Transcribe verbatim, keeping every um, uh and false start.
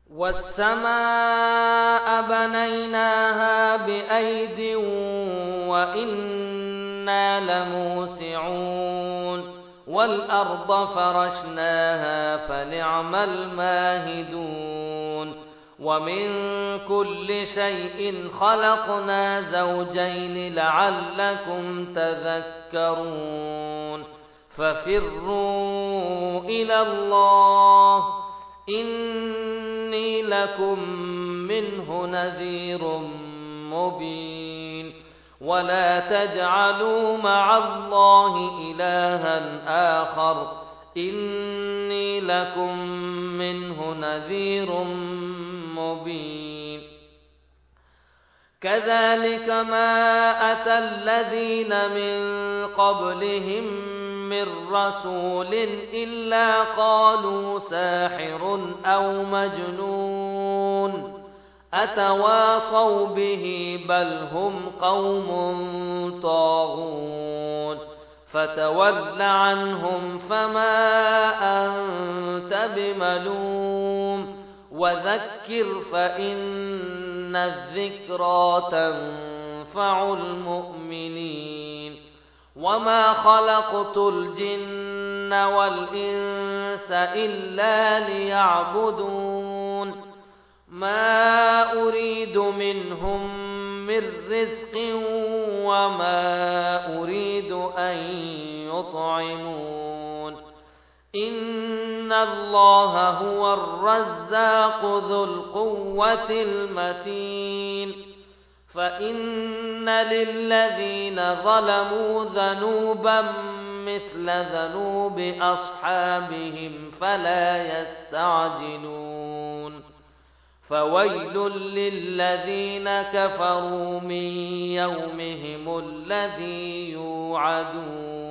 وَالسَّمَاءَ بَنَيْنَاهَا بِأَيْدٍ وَإِنَّا لَمُوسِعُونَ وَالْأَرْضَ فَرَشْنَاهَا فَنِعْمَ الْمَاهِدُونَ وَمِن كُلِّ شَيْءٍ خَلَقْنَا زَوْجَيْنِ لَعَلَّكُمْ تَذَكَّرُونَ فَفِرُّوا إِلَى اللَّهِ إِنِّي لَكُمْ مِنْهُ نَذِيرٌ مُبِينٌ وَلَا تَجْعَلُوا مَعَ اللَّهِ إِلَٰهًا آخَرَ إِنِّي لَكُمْ مِنْهُ نَذِيرٌ مُبِينٌ كَذَلِكَ مَا أَتَى الَّذِينَ مِن قَبْلِهِم مِّن رَّسُولٍ إِلَّا قَالُوا سَاحِرٌ أَوْ مَجْنُونٌ أَتَوَاصَوْا بِهِ بَلْ هُمْ قَوْمٌ طَاغُونَ فَتَوَلَّ عَنْهُمْ فَمَا أَنتَ بِمَلُومٍ وَذَكِّرْ فَإِنَّ الذِّكْرَىٰ تَنفَعُ الْمُؤْمِنِينَ وَمَا خَلَقْتُ الْجِنَّ وَالْإِنسَ إِلَّا لِيَعْبُدُونِ مَا أُرِيدُ مِنْهُم مِّن رِّزْقٍ وَمَا أُرِيدُ أَن يُطْعِمُونِ إِنَّ اللَّهَ هُوَ الرَّزَّاقُ ذُو الْقُوَّةِ الْمَتِينُ فَإِنَّ لِلَّذِينَ ظَلَمُوا ذَنُوبًا مِّثْلَ ذَنُوبِ أَصْحَابِهِمْ فَلَا يَسْتَعْجِلُونِ فَوَيْلٌ لِّلَّذِينَ كَفَرُوا مِن يَوْمِهِمُ الَّذِي يُوعَدُونَ